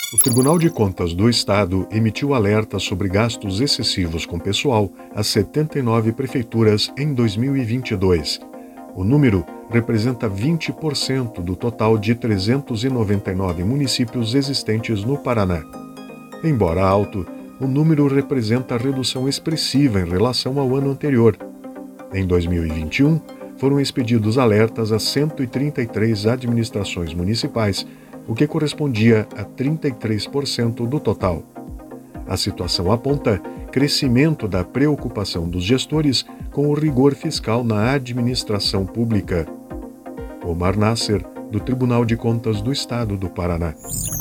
O Tribunal de Contas do Estado emitiu alerta sobre gastos excessivos com pessoal às 79 prefeituras em 2022. O número representa 20% do total de 399 municípios existentes no Paraná. Embora alto, o número representa redução expressiva em relação ao ano anterior. Em 2021, foram expedidos alertas a 133 administrações municipais, o que correspondia a 33% do total. A situação aponta crescimento da preocupação dos gestores com o rigor fiscal na administração pública. Omar Nasser, do Tribunal de Contas do Estado do Paraná.